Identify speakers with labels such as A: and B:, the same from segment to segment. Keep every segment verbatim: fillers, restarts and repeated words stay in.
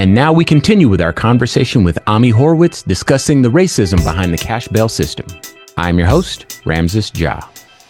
A: And now we continue with our conversation with Ami Horowitz discussing the racism behind the cash bail system. I'm your host, Ramses Ja.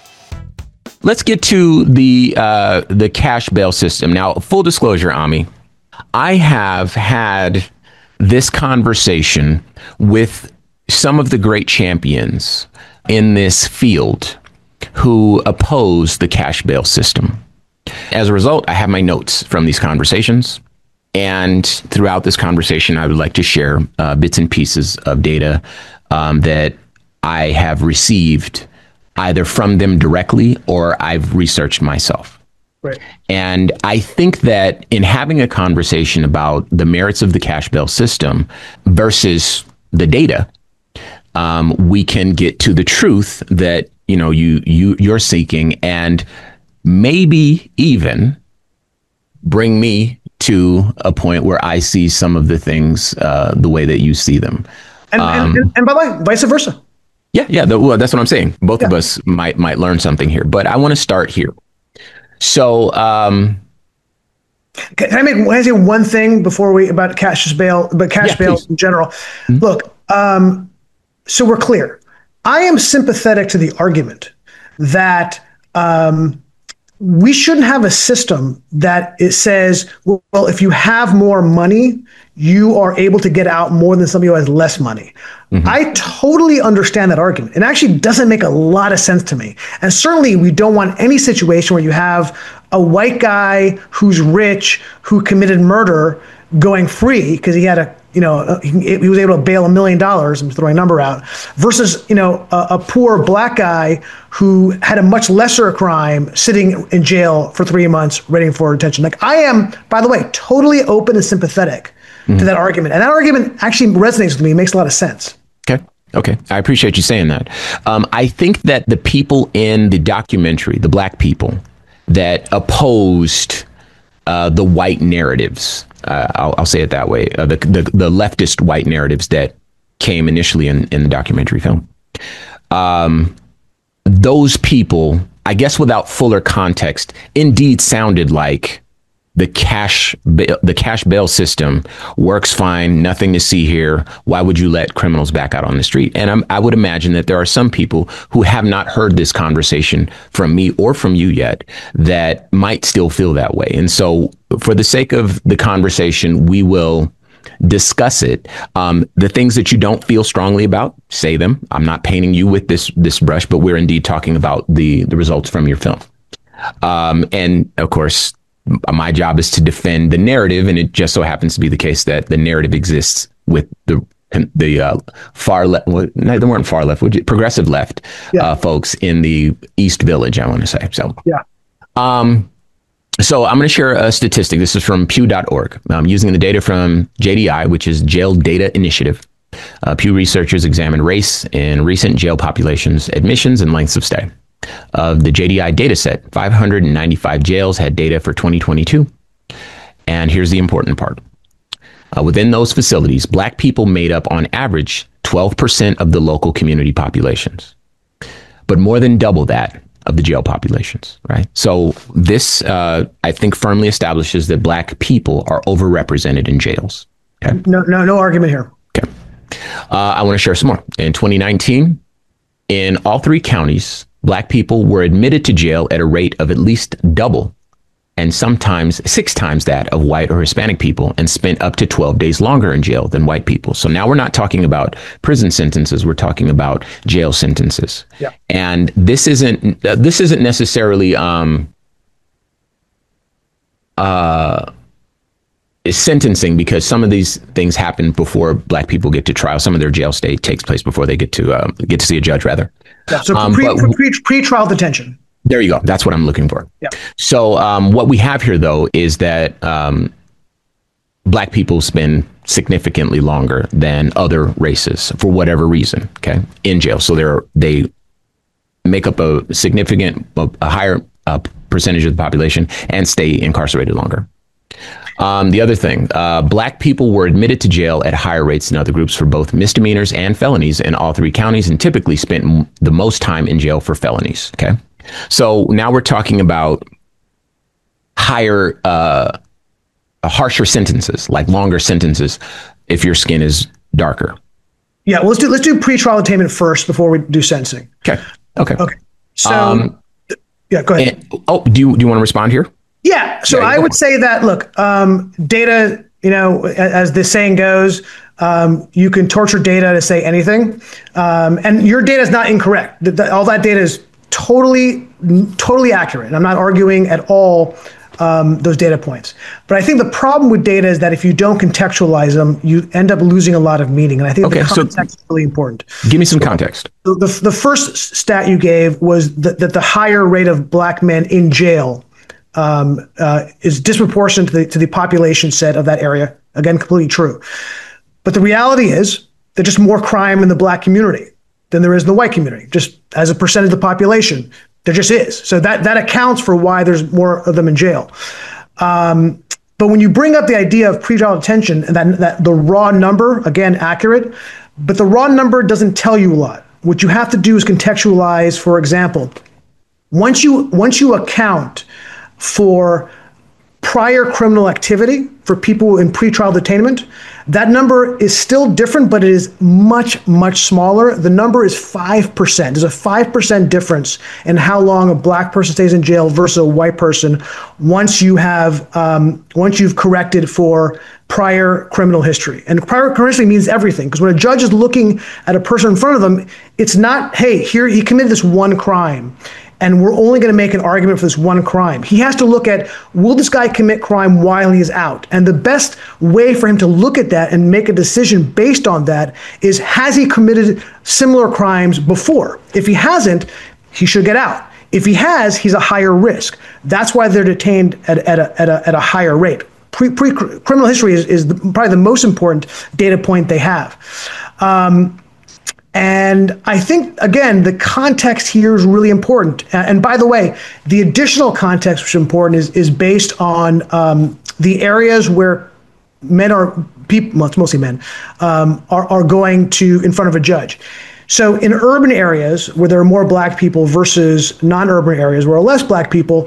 A: Let's get to the uh, the cash bail system. Now, full disclosure, Ami, I have had this conversation with some of the great champions in this field who oppose the cash bail system. As a result, I have my notes from these conversations. And throughout this conversation, I would like to share uh, bits and pieces of data um, that I have received either from them directly or I've researched myself.
B: Right.
A: And I think that in having a conversation about the merits of the cash bail system versus the data, um, we can get to the truth that, you know, you, you, you're seeking, and maybe even bring me to a point where I see some of the things uh, the way that you see them.
B: And, um, and, and by the way, vice versa.
A: Yeah, yeah. The, well, that's what I'm saying. Both
B: yeah.
A: of us might might learn something here, but I want to start here. So, um,
B: can I make can I say one thing before we about cash bail, but cash
A: yeah,
B: bail
A: please.
B: in general?
A: Mm-hmm.
B: Look, um, so we're clear. I am sympathetic to the argument that um, we shouldn't have a system that it says, well, if you have more money, you are able to get out more than somebody who has less money. Mm-hmm. I totally understand that argument. It actually doesn't make a lot of sense to me. And certainly we don't want any situation where you have a white guy who's rich, who committed murder, going free because he had a, you know, he, he was able to bail a million dollars, I'm throwing a number out, versus, you know, a, a poor black guy who had a much lesser crime sitting in jail for three months waiting for detention. Like, I am, by the way, totally open and sympathetic mm-hmm. to that argument. And that argument actually resonates with me. It makes a lot of sense.
A: Okay. Okay. I appreciate you saying that. Um, I think that the people in the documentary, the black people that opposed uh, the white narratives, Uh, I'll, I'll say it that way. Uh, the, the the leftist white narratives that came initially in, in the documentary film. Um, those people, I guess, without fuller context, indeed sounded like the cash bail, the cash bail system works fine. Nothing to see here. Why would you let criminals back out on the street? And I'm, I would imagine that there are some people who have not heard this conversation from me or from you yet that might still feel that way. And so for the sake of the conversation, we will discuss it. Um, the things that you don't feel strongly about, say them. I'm not painting you with this this brush, but we're indeed talking about the, the results from your film. Um, and of course, my job is to defend the narrative, and it just so happens to be the case that the narrative exists with the the uh, far left. Well, no, they weren't far left, progressive left yeah. uh, folks in the East Village, I want to say. So,
B: yeah.
A: Um, so I'm going to share a statistic. This is from Pew dot org. I'm using the data from J D I, which is Jail Data Initiative. Uh, Pew researchers examined race in recent jail populations, admissions, and lengths of stay. Of the J D I data set, five hundred ninety-five jails had data for twenty twenty-two. And here's the important part. Uh, within those facilities, black people made up on average twelve percent of the local community populations, but more than double that of the jail populations, right? So this, uh, I think, firmly establishes that black people are overrepresented in jails. Okay?
B: No, no, no argument here.
A: Okay. Uh, I want to share some more. In twenty nineteen, in all three counties, black people were admitted to jail at a rate of at least double and sometimes six times that of white or Hispanic people, and spent up to twelve days longer in jail than white people. So now we're not talking about prison sentences. We're talking about jail sentences.
B: Yeah.
A: And this isn't uh, this isn't necessarily um, uh, sentencing, because some of these things happen before black people get to trial. Some of their jail stay takes place before they get to uh, get to see a judge, rather.
B: Yeah, so
A: um,
B: pre,
A: but,
B: pre, pre-trial detention.
A: There you go. That's what I'm looking for.
B: Yeah.
A: So um, what we have here, though, is that um, black people spend significantly longer than other races for whatever reason, okay, in jail. So they're they make up a significant, a higher uh, percentage of the population and stay incarcerated longer. Um, the other thing, uh, black people were admitted to jail at higher rates than other groups for both misdemeanors and felonies in all three counties, and typically spent m- the most time in jail for felonies. Okay. So now we're talking about higher uh, harsher sentences, like longer sentences, if your skin is darker.
B: Yeah, well, let's do let's do pretrial detainment first before we do sentencing.
A: Okay. Okay.
B: Okay. So,
A: um,
B: yeah, go ahead.
A: And, oh, do you do you want to respond here?
B: Yeah. So
A: yeah,
B: I would say that look, um, data. You know, as the saying goes, um, you can torture data to say anything, um, and your data is not incorrect. The, the, all that data is totally, totally accurate. And I'm not arguing at all um, those data points. But I think the problem with data is that if you don't contextualize them, you end up losing a lot of meaning. And I think okay, the context so is really important.
A: Give me some context.
B: The, the, the first stat you gave was that, that the higher rate of black men in jail um, uh, is disproportionate to the, to the population set of that area. Again, completely true. But the reality is there's just more crime in the black community than there is in the white community, just as a percentage of the population. There just is. So that, that accounts for why there's more of them in jail. Um, but when you bring up the idea of pretrial detention and that, that the raw number, again, accurate, but the raw number doesn't tell you a lot. What you have to do is contextualize, for example, once you once you account for prior criminal activity for people in pretrial detainment, that number is still different, but it is much, much smaller. The number is five percent. There's a five percent difference in how long a black person stays in jail versus a white person once you have, um, once you've corrected for prior criminal history. And prior criminal history means everything, because when a judge is looking at a person in front of them, it's not, hey, here, he committed this one crime, and we're only going to make an argument for this one crime. He has to look at, will this guy commit crime while he's out? And the best way for him to look at that and make a decision based on that is, has he committed similar crimes before? If he hasn't, he should get out. If he has, he's a higher risk. That's why they're detained at, at, a, at, a, at a higher rate. Pre, pre, criminal history is, is the, probably the most important data point they have. Um, And I think, again, the context here is really important. And by the way, the additional context which is important is, is based on um, the areas where men are, people, well, it's mostly men, um, are, are going to in front of a judge. So in urban areas where there are more black people versus non-urban areas where there are less black people,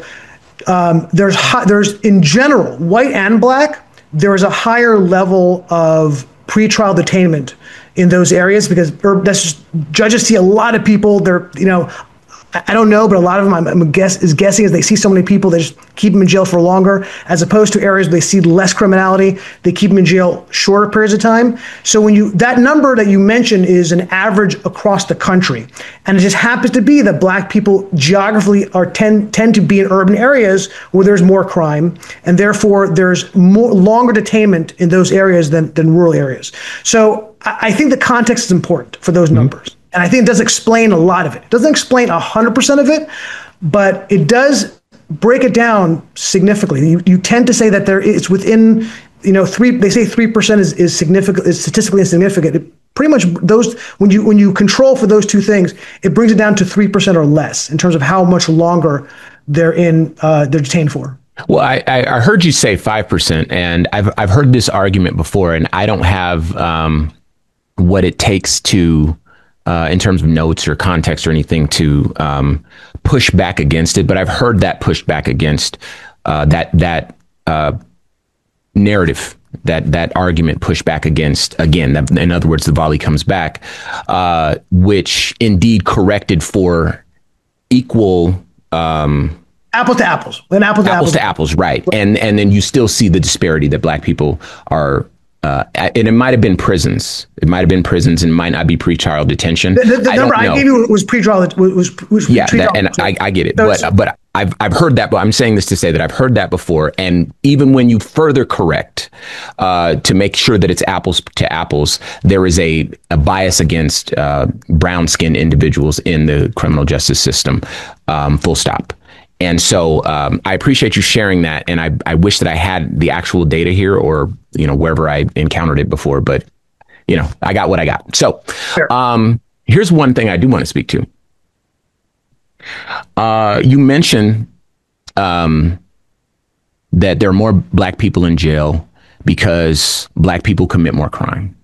B: um, there's, high, there's in general, white and black, there is a higher level of pretrial detainment in those areas, because that's just, judges see a lot of people. They're, you know, I don't know, but a lot of them, I'm, I'm guess is guessing, is they see so many people, they just keep them in jail for longer, as opposed to areas where they see less criminality, they keep them in jail shorter periods of time. So when you, that number that you mentioned is an average across the country, and it just happens to be that black people geographically are tend tend to be in urban areas where there's more crime, and therefore there's more longer detainment in those areas than than rural areas. So I, I think the context is important for those mm-hmm. numbers. And I think it does explain a lot of it. It doesn't explain one hundred percent of it, but it does break it down significantly. You, you tend to say that there is within, you know, three, they say three percent is, is significant, is statistically insignificant. It pretty much those, when you when you control for those two things, it brings it down to three percent or less in terms of how much longer they're in, uh, they're detained for.
A: Well, I, I heard you say five percent, and I've, I've heard this argument before, and I don't have um, what it takes to, Uh, in terms of notes or context or anything to um, push back against it, but I've heard that pushed back against uh, that that uh, narrative, that that argument pushed back against again. That, in other words, the volley comes back, uh, which indeed corrected for equal. Um,
B: Apples to apples. Then apples to
A: apples.
B: Apples
A: to apples, right? And and then you still see the disparity that black people are. Uh, and it might have been prisons. It might have been prisons, and might not be pretrial detention.
B: The, the, the
A: I
B: number
A: I
B: gave you was pretrial. Was, was
A: yeah,
B: pre-trial.
A: That, and I, I get it, so but but I've I've heard that. But I'm saying this to say that I've heard that before. And even when you further correct uh, to make sure that it's apples to apples, there is a a bias against uh, brown-skinned individuals in the criminal justice system. Um, full stop. And so um, I appreciate you sharing that, and I, I wish that I had the actual data here, or you know, wherever I encountered it before. But you know, I got what I got. So sure. um, here's one thing I do want to speak to. Uh, you mentioned um, that there are more black people in jail because black people commit more crime,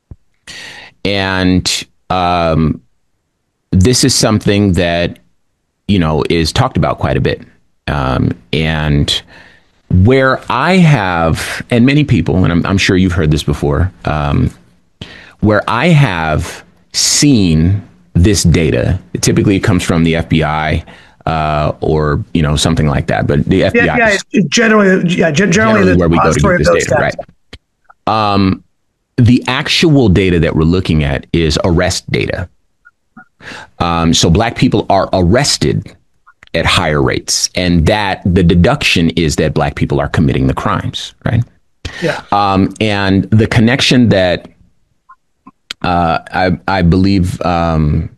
A: and um, this is something that, you know, is talked about quite a bit. Um, and Where I have, and many people, and I'm, I'm sure you've heard this before, um, where I have seen this data, typically it comes from the F B I uh, or you know something like that. But the F B I,
B: yeah, yeah, is generally, yeah, generally,
A: generally where we go to get this data, right? Um, the actual data that we're looking at is arrest data. Um, so black people are arrested at higher rates, and that the deduction is that black people are committing the crimes, right?
B: Yeah.
A: Um, and the connection that uh, I, I believe um,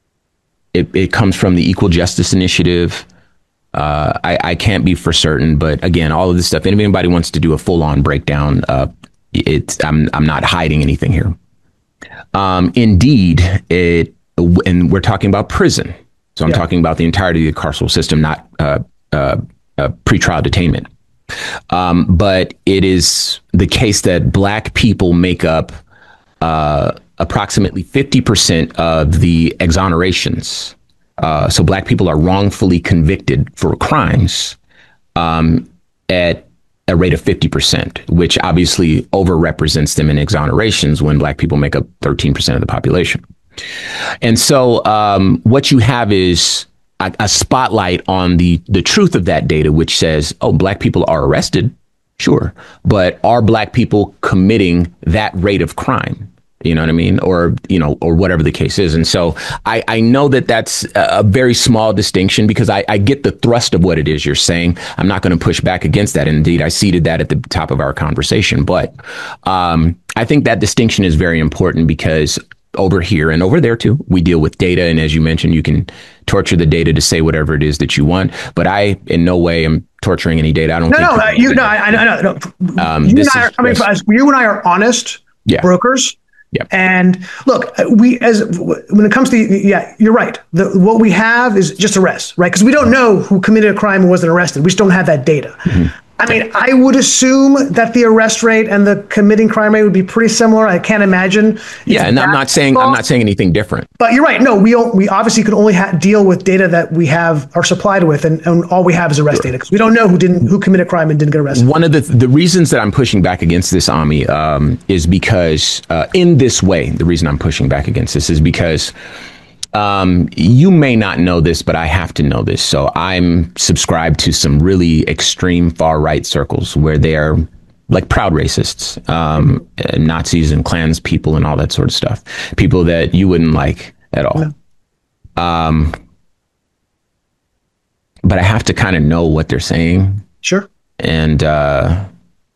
A: it, it comes from the Equal Justice Initiative. Uh, I, I can't be for certain, but again, all of this stuff. If anybody wants to do a full-on breakdown, uh, it's I'm I'm not hiding anything here. Um, indeed, it, and we're talking about prison. So I'm yeah. talking about the entirety of the carceral system, not uh, uh, uh, pretrial detainment. Um, but it is the case that black people make up uh, approximately fifty percent of the exonerations. Uh, so black people are wrongfully convicted for crimes um, at a rate of fifty percent, which obviously overrepresents them in exonerations when black people make up thirteen percent of the population. And so um, what you have is a, a spotlight on the the truth of that data, which says, oh, black people are arrested. Sure. But are black people committing that rate of crime? You know what I mean? Or, you know, or whatever the case is. And so I, I know that that's a very small distinction because I, I get the thrust of what it is you're saying. I'm not going to push back against that. Indeed, I seeded that at the top of our conversation. But um, I think that distinction is very important because over here and over there, too, we deal with data. And as you mentioned, you can torture the data to say whatever it is that you want. But I in no way am torturing any data. I don't
B: no,
A: think.
B: No, no, you, no, I, I, no, no. Um, you, and I are, I mean, you and I are honest yeah. brokers.
A: Yeah.
B: And look, we as when it comes to yeah, you're right. The, what we have is just arrests, right? Because we don't know who committed a crime and wasn't arrested. We just don't have that data. Mm-hmm. I mean, I would assume that the arrest rate and the committing crime rate would be pretty similar. I can't imagine.
A: Yeah, and I'm not saying I'm not saying anything different.
B: But you're right. No, we we obviously can only ha- deal with data that we have are supplied with, and, and all we have is arrest sure. data because we don't know who didn't who committed crime and didn't get arrested.
A: One of the the reasons that I'm pushing back against this, Ami, um, is because uh, in this way, the reason I'm pushing back against this is because. Um, you may not know this, but I have to know this. So I'm subscribed to some really extreme far right circles where they're like proud racists, um, Nazis and Klans people and all that sort of stuff. People that you wouldn't like at all. No. Um, but I have to kind of know what they're saying.
B: Sure.
A: And, uh,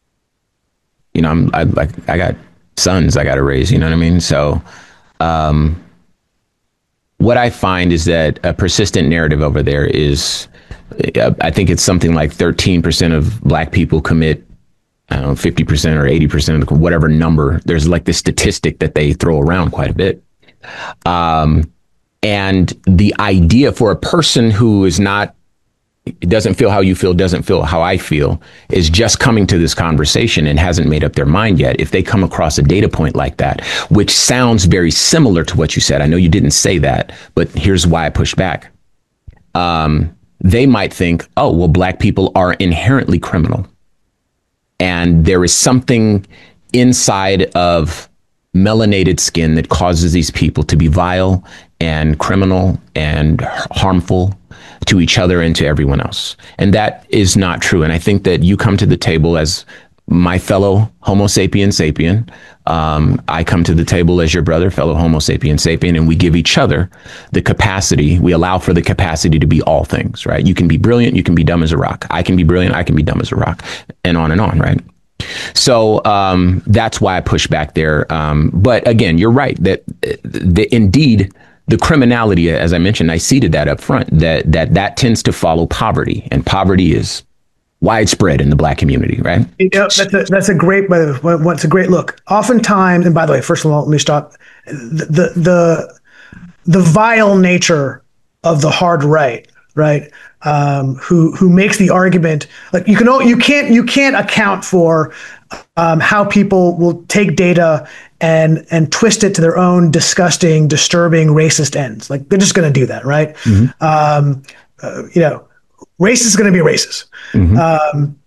A: you know, I'm I, like, I got sons I got to raise, you know what I mean? So, um, what I find is that a persistent narrative over there is, uh, I think it's something like thirteen percent of black people commit, I don't know, fifty percent or eighty percent of the, whatever number. There's like this statistic that they throw around quite a bit. Um, and the idea for a person who is not, doesn't feel how you feel, doesn't feel how I feel, is just coming to this conversation and hasn't made up their mind yet. If they come across a data point like that, which sounds very similar to what you said, I know you didn't say that, but here's why I push back. Um, they might think, oh, well, black people are inherently criminal. And there is something inside of melanated skin that causes these people to be vile and criminal and harmful to each other and to everyone else. And that is not true. And I think that you come to the table as my fellow Homo sapien sapien. Um, I come to the table as your brother, fellow Homo sapien sapien, and we give each other the capacity. We allow for the capacity to be all things, right? You can be brilliant. You can be dumb as a rock. I can be brilliant. I can be dumb as a rock, and on and on, right? So um, that's why I push back there. Um, but again, you're right that, that indeed, the criminality, as I mentioned, I seeded that up front, that that that tends to follow poverty, and poverty is widespread in the black community, right?
B: You know, that's a, that's a great, what's a great look. Oftentimes, and by the way, first of all, let me stop. The the the vile nature of the hard right, right? Um, who who makes the argument like you can you can't you can't account for um, how people will take data and and twist it to their own disgusting, disturbing, racist ends. Like they're just going to do that, right? Mm-hmm. Um, uh, you know, race is going to be racist. Mm-hmm. Um,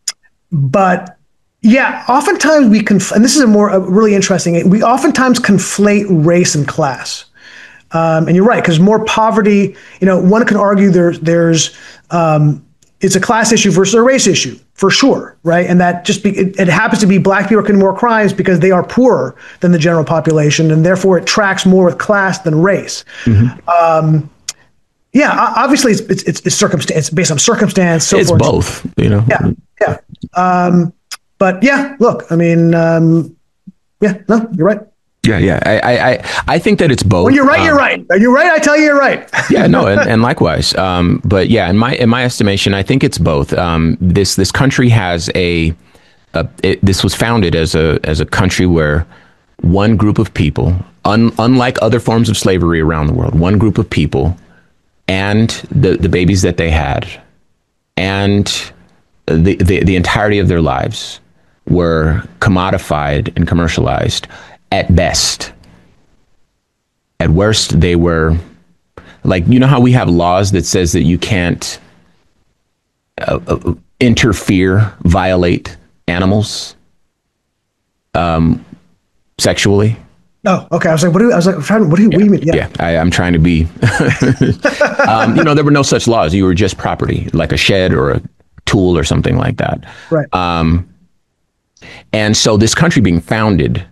B: but yeah, oftentimes we conf- and this is a more uh, really interesting. We oftentimes conflate race and class, um, and you're right, because more poverty. You know, one can argue there's there's um, it's a class issue versus a race issue for sure, right? And that just be, it, it happens to be black people are committing more crimes because they are poorer than the general population, and therefore it tracks more with class than race. Mm-hmm. Um, yeah, obviously it's it's it's, it's circumstance. It's based on circumstance. So
A: it's
B: forth.
A: both, you know.
B: Yeah, yeah. Um, but yeah, look, I mean, um, yeah, no, you're right.
A: Yeah, yeah. I, I, I think that it's both.
B: When you're right,
A: um,
B: you're right. Are you right? I tell you, you're right.
A: yeah, no, and, and likewise. Um, but yeah, in my in my estimation, I think it's both. Um, this this country has a, a it, this was founded as a as a country where one group of people, un, unlike other forms of slavery around the world, one group of people, and the the babies that they had, and the the, the entirety of their lives were commodified and commercialized. At best. At worst, they were like, you know how we have laws that says that you can't uh, uh, interfere, violate animals um, sexually?
B: Oh, okay. I was like, what do you, I was like, what do you,
A: yeah.
B: what do you mean?
A: Yeah, yeah I, I'm trying to be, um, you know, there were no such laws. You were just property, like a shed or a tool or something like that.
B: Right.
A: Um, and so this country being founded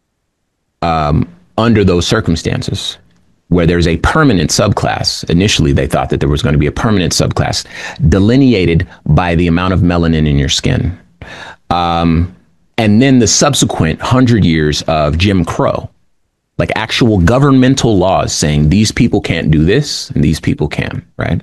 A: Um, under those circumstances, where there's a permanent subclass. Initially, they thought that there was going to be a permanent subclass delineated by the amount of melanin in your skin. Um, and then the subsequent hundred years of Jim Crow, like actual governmental laws saying these people can't do this and these people can, right?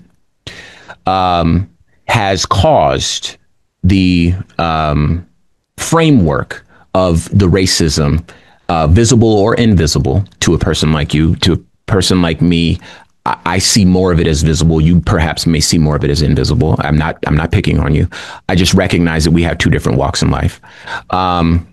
A: Um, has caused the um, framework of the racism Uh, visible or invisible to a person like you, to a person like me. I, I see more of it as visible. You perhaps may see more of it as invisible. I'm not, I'm not picking on you. I just recognize that we have two different walks in life. Um,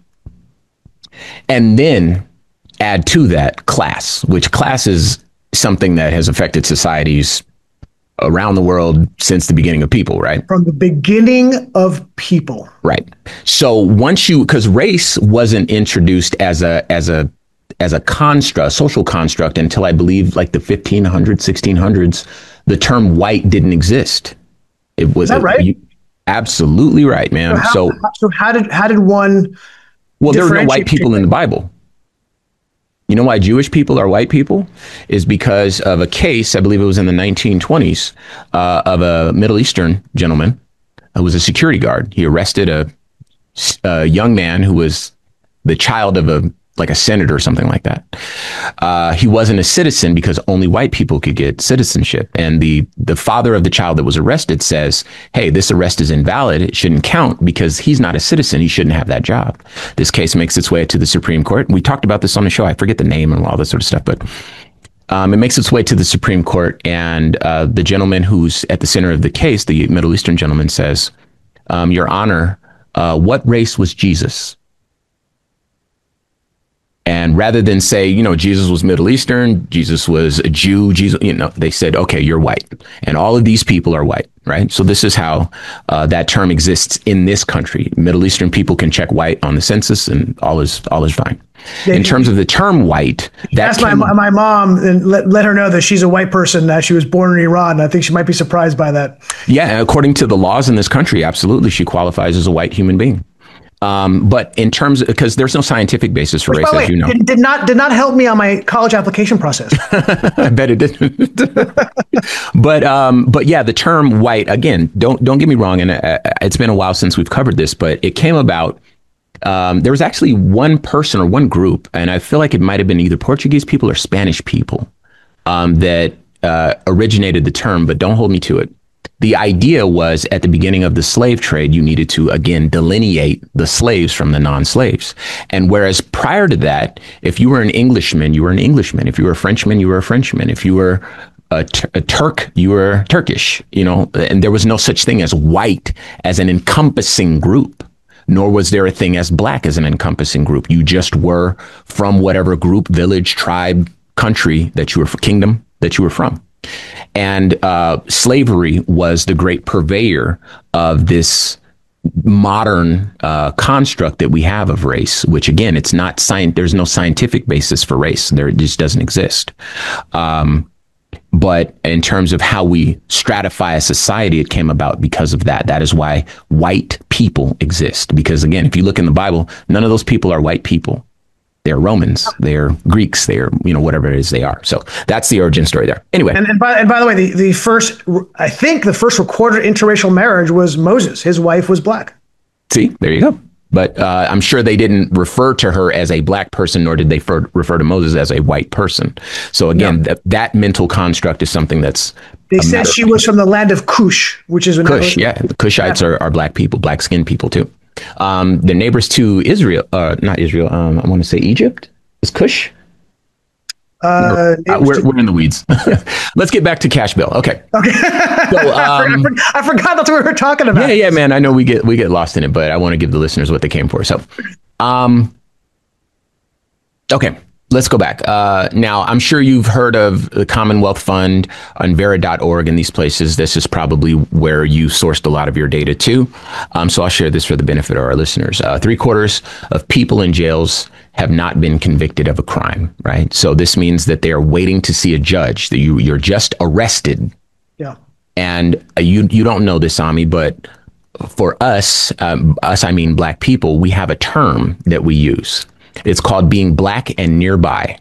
A: and then add to that class, which class is something that has affected societies around the world since the beginning of people, right?
B: From the beginning of people.
A: Right. So once you, because race wasn't introduced as a as a as a construct, a social construct, until I believe like the fifteen hundreds, sixteen hundreds, the term white didn't exist. It was
B: Is that right?
A: You, absolutely right, man.
B: So how,
A: so,
B: so how did how did one?
A: Well, there were no white people in the Bible. You know why Jewish people are white people? Is because of a case, I believe it was in the nineteen twenties, uh, of a Middle Eastern gentleman who was a security guard. He arrested a, a young man who was the child of a like a senator or something like that. Uh, he wasn't a citizen because only white people could get citizenship. And the the father of the child that was arrested says, hey, this arrest is invalid. It shouldn't count because he's not a citizen. He shouldn't have that job. This case makes its way to the Supreme Court. We talked about this on the show. I forget the name and all this sort of stuff, but um, it makes its way to the Supreme Court. And uh, the gentleman who's at the center of the case, the Middle Eastern gentleman, says, um, Your Honor, uh, what race was Jesus? And rather than say, you know, Jesus was Middle Eastern, Jesus was a Jew, Jesus, you know, they said, okay, you're white. And all of these people are white, right? So this is how uh, that term exists in this country. Middle Eastern people can check white on the census and all is all is fine. Yeah, in terms of the term white,
B: that's my my mom and let, let her know that she's a white person, that she was born in Iran. I think she might be surprised by that.
A: Yeah, according to the laws in this country, absolutely, she qualifies as a white human being. Um, but in terms of, because there's no scientific basis for
B: Which,
A: race,
B: way,
A: as you know.
B: Did, did not did not help me on my college application process.
A: I bet it didn't. but um, but yeah, the term white, again, don't don't get me wrong, and uh, it's been a while since we've covered this, but it came about. Um, there was actually one person or one group, and I feel like it might have been either Portuguese people or Spanish people um, that uh, originated the term, but don't hold me to it. The idea was at the beginning of the slave trade, you needed to, again, delineate the slaves from the non-slaves. And whereas prior to that, if you were an Englishman, you were an Englishman. If you were a Frenchman, you were a Frenchman. If you were a, a Turk, you were Turkish, you know, and there was no such thing as white as an encompassing group, nor was there a thing as black as an encompassing group. You just were from whatever group, village, tribe, country that you were, kingdom that you were from. And uh, slavery was the great purveyor of this modern uh, construct that we have of race, which again, it's not science. There's no scientific basis for race. There it just doesn't exist. Um, but in terms of how we stratify a society, it came about because of that. That is why white people exist. Because again, if you look in the Bible, none of those people are white people. They're Romans, they're Greeks, they're, you know, whatever it is they are. So that's the origin story there. Anyway.
B: And, and, by, and by the way, the, the first, I think the first recorded interracial marriage was Moses. His wife was black.
A: See, there you go. But uh, I'm sure they didn't refer to her as a black person, nor did they refer, refer to Moses as a white person. So again, yeah. th- that mental construct is something that's.
B: They said she was from the land of Cush, which is.
A: Cush, yeah. The Cushites yeah. are, are black people, black skinned people too. Um, the neighbors to Israel, uh, not Israel, um, I want to say Egypt. Is Cush? Uh, uh, we're, to- we're in the weeds. Let's get back to Cash Bell. Okay.
B: Okay. So, um, I, forgot, I forgot that's what we were talking about.
A: Yeah, yeah, man. I know we get we get lost in it, but I want to give the listeners what they came for. So, um, okay. Let's go back. Uh, now, I'm sure you've heard of the Commonwealth Fund on Vera dot org and these places. This is probably where you sourced a lot of your data too. Um, so I'll share this for the benefit of our listeners. Uh, three quarters of people in jails have not been convicted of a crime, right? So this means that they are waiting to see a judge, that you, you're just arrested.
B: Yeah.
A: And uh, you, you don't know this, Ami, but for us, um, us, I mean, black people, we have a term that we use. It's called being black and nearby.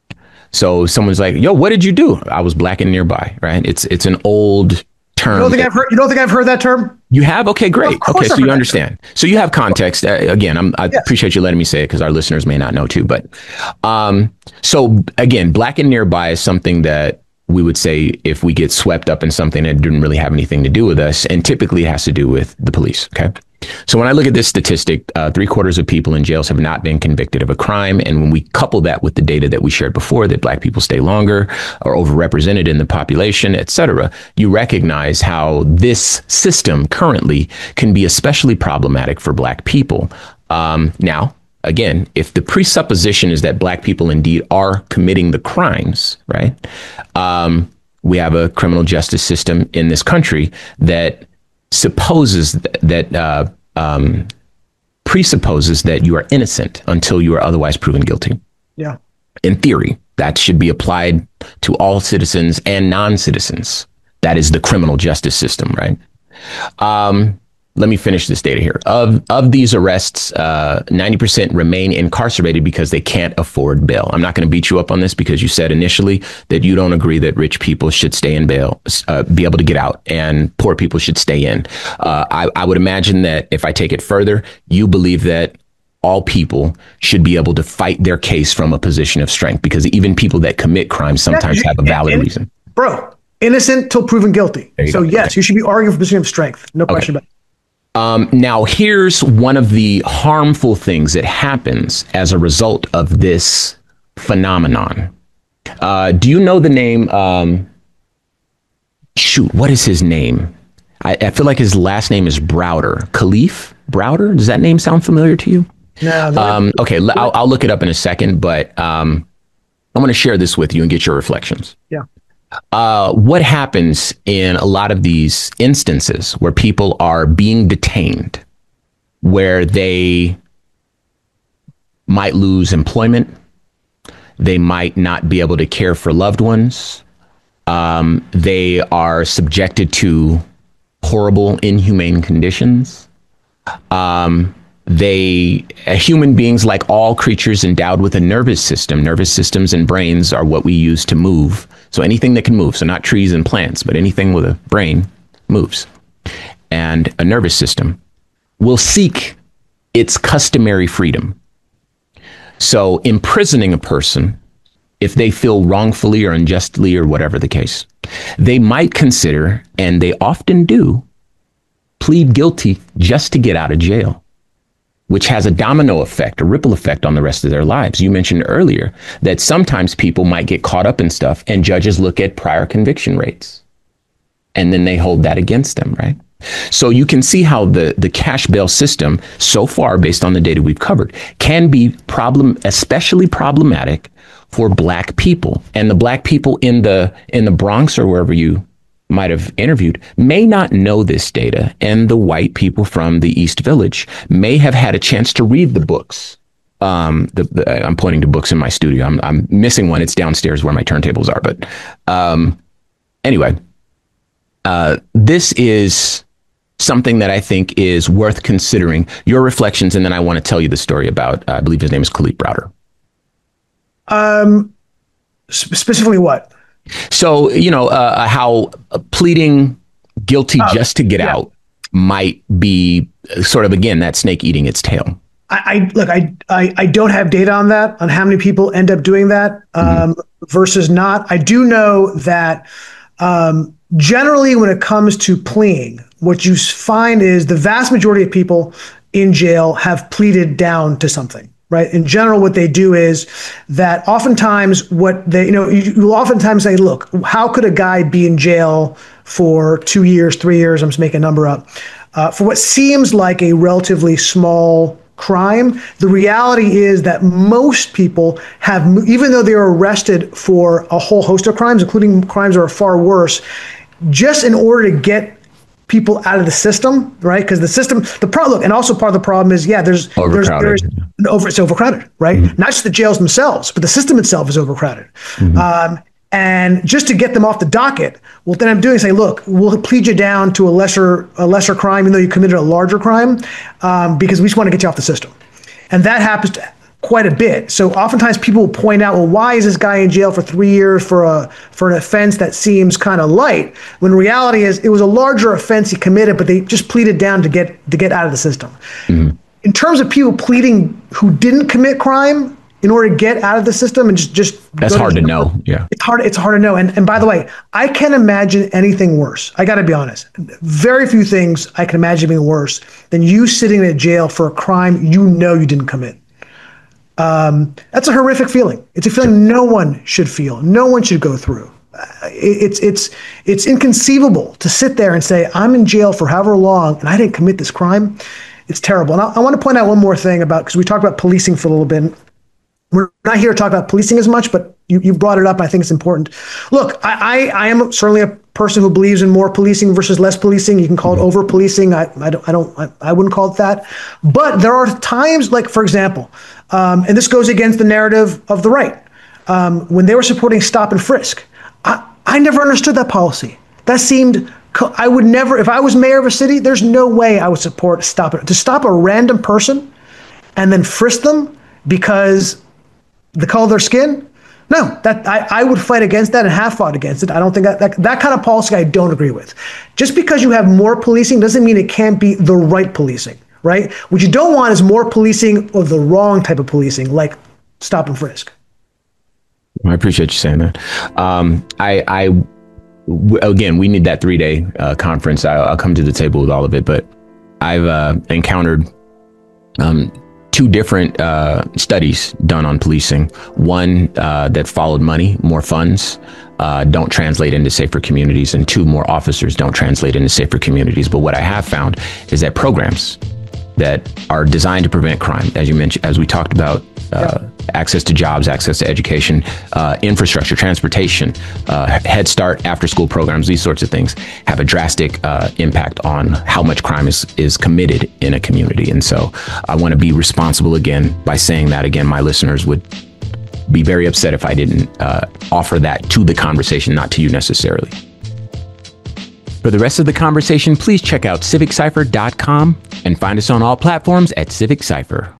A: So someone's like, yo, what did you do? I was black and nearby, right? It's it's an old term.
B: You don't think I've heard, you don't think I've heard that term?
A: You have? Okay, great. Okay, so you understand. So you have context. Uh, again, I'm, I yes. appreciate you letting me say it because our listeners may not know too. But um, so again, black and nearby is something that we would say if we get swept up in something that didn't really have anything to do with us, and typically it has to do with the police, okay? So when I look at this statistic, uh, three quarters of people in jails have not been convicted of a crime. And when we couple that with the data that we shared before, that black people stay longer, are overrepresented in the population, et cetera, you recognize how this system currently can be especially problematic for black people. Um, now, again, if the presupposition is that black people indeed are committing the crimes, right? Um, we have a criminal justice system in this country that supposes th- that uh, um, presupposes that you are innocent until you are otherwise proven guilty.
B: Yeah.
A: In theory, that should be applied to all citizens and non-citizens. That is the criminal justice system, right? Um, let me finish this data here. Of of these arrests, uh, ninety percent remain incarcerated because they can't afford bail. I'm not going to beat you up on this because you said initially that you don't agree that rich people should stay in bail, uh, be able to get out, and poor people should stay in. Uh, I, I would imagine that if I take it further, you believe that all people should be able to fight their case from a position of strength, because even people that commit crimes sometimes have a valid
B: and,
A: reason.
B: Bro, innocent till proven guilty. So go. yes, okay. You should be arguing from a position of strength. No question okay. about it.
A: Um, now, here's one of the harmful things that happens as a result of this phenomenon. Uh, do you know the name? Um, shoot, what is his name? I, I feel like his last name is Browder. Khalif Browder? Does that name sound familiar to you?
B: No.
A: Um, okay, I'll, I'll look it up in a second, but um, I'm going to share this with you and get your reflections.
B: Yeah.
A: Uh, what happens in a lot of these instances where people are being detained, where they might lose employment, they might not be able to care for loved ones, um, they are subjected to horrible, inhumane conditions. Um, They, uh, human beings, like all creatures endowed with a nervous system, nervous systems and brains are what we use to move. So anything that can move, so not trees and plants, but anything with a brain moves. And a nervous system will seek its customary freedom. So imprisoning a person, if they feel wrongfully or unjustly or whatever the case, they might consider, and they often do, plead guilty just to get out of jail, which has a domino effect, a ripple effect on the rest of their lives. You mentioned earlier that sometimes people might get caught up in stuff and judges look at prior conviction rates and then they hold that against them, right? So you can see how the, the cash bail system, so far based on the data we've covered, can be problem, especially problematic for black people. And the black people in the in the Bronx or wherever you might have interviewed may not know this data, and the white people from the East Village may have had a chance to read the books. Um, the, the, I'm pointing to books in my studio. I'm, I'm missing one. It's downstairs where my turntables are. But um, anyway, uh, this is something that I think is worth considering. Your reflections, and then I want to tell you the story about, uh, I believe his name is Khalid Browder.
B: Um, specifically what?
A: So, you know, uh, how pleading guilty oh, just to get yeah. out might be sort of, again, that snake eating its tail.
B: I, I look, I, I I don't have data on that, on how many people end up doing that um, mm-hmm. versus not. I do know that um, generally when it comes to pleading, what you find is the vast majority of people in jail have pleaded down to something. Right. In general, what they do is that oftentimes what they, you know, you, you oftentimes say, look, how could a guy be in jail for two years, three years? I'm just making a number up uh, for what seems like a relatively small crime. The reality is that most people have, even though they're arrested for a whole host of crimes, including crimes that are far worse, just in order to get people out of the system, right? Because the system, the problem, and also part of the problem is, yeah, there's
A: overcrowded.
B: there's, there's over, it's overcrowded, right? Mm-hmm. Not just the jails themselves, but the system itself is overcrowded. Mm-hmm. Um, and just to get them off the docket, what then I'm doing is say, look, we'll plead you down to a lesser a lesser crime, even though you committed a larger crime, um, because we just want to get you off the system. And that happens to quite a bit. So oftentimes people will point out, well, why is this guy in jail for three years for a for an offense that seems kind of light? When reality is it was a larger offense he committed, but they just pleaded down to get to get out of the system. Mm-hmm. In terms of people pleading who didn't commit crime in order to get out of the system and just just
A: that's hard to, to know. Yeah,
B: it's hard. It's hard to know. And and by the way, I can't imagine anything worse. I got to be honest. Very few things I can imagine being worse than you sitting in jail for a crime you know you didn't commit. Um, that's a horrific feeling. It's a feeling no one should feel. No one should go through. Uh, it's it's it's inconceivable to sit there and say, I'm in jail for however long and I didn't commit this crime. It's terrible. And I, I want to point out one more thing about, because we talked about policing for a little bit. We're not here to talk about policing as much, but you, you brought it up. And I think it's important. Look, I, I, I am certainly a person who believes in more policing versus less policing. You can call it over policing. I, I don't, I don't, I, I wouldn't call it that. But there are times, like, for example, um, and this goes against the narrative of the right, um, when they were supporting stop and frisk. I, I never understood that policy. That seemed, I would never, if I was mayor of a city, there's no way I would support stop it. To stop a random person and then frisk them because the color of their skin? No, that I, I would fight against that and have fought against it. I don't think that, that that kind of policy I don't agree with. Just because you have more policing doesn't mean it can't be the right policing, right? What you don't want is more policing of the wrong type of policing, like stop and frisk.
A: I appreciate you saying that. Um, I, I w- again, we need that three-day uh, conference. I'll, I'll come to the table with all of it, but I've uh, encountered um, two different uh, studies done on policing. One uh, that followed money, more funds, uh, don't translate into safer communities, and two, more officers don't translate into safer communities. But what I have found is that programs that are designed to prevent crime, as you mentioned, as we talked about, uh, yeah. access to jobs, access to education, uh, infrastructure, transportation, uh, Head Start, after-school programs, these sorts of things have a drastic uh, impact on how much crime is, is committed in a community. And so I want to be responsible again by saying that. Again, my listeners would be very upset if I didn't uh, offer that to the conversation, not to you necessarily. For the rest of the conversation, please check out civic cypher dot com and find us on all platforms at Civic Cypher.